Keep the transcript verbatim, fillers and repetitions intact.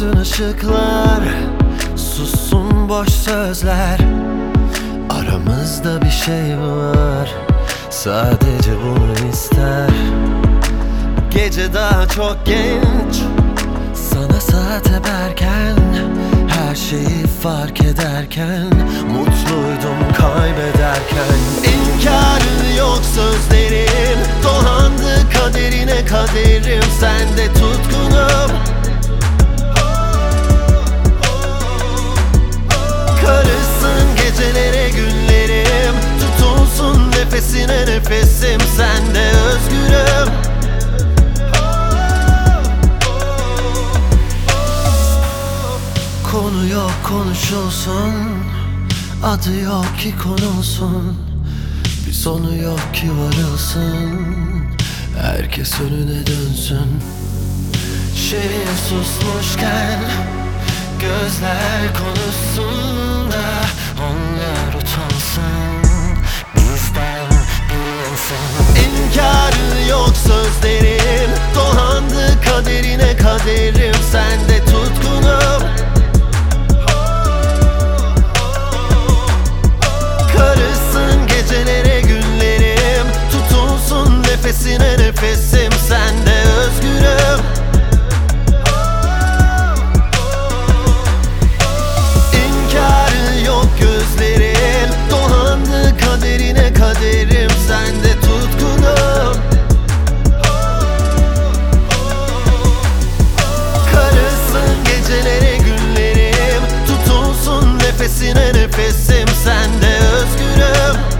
Sönsün ışıklar, sussun boş sözler. Aramızda bir şey var, sadece bunu ister. Gece daha çok genç, sana saat ederken, her şeyi fark ederken, mutluydum kaybederken. İnkarı yok sözlerin, dolandı kaderine kaderim, sende tutkunum. Karışsın gecelere günlerim, tutulsun nefesine nefesim, sende özgürüm. Konu yok konuşulsun, adı yok ki konulsun, bir sonu yok ki varılsın, herkes önüne dönsün. Şehir susmuşken gözler konuşsun da onlar utansın, bizden bilinsin. İnkarı yok sözlerin, dolandı kaderine kaderim, sende tutkunum. Karışsın gecelere günlerim, tutulsun nefesine nefesim, sende özgürüm. İnkarı yok gözlerin, dolandı kaderine kaderim, sende tutkunum. Karışsın gecelere günlerim, tutulsun nefesine nefesim, sende özgürüm.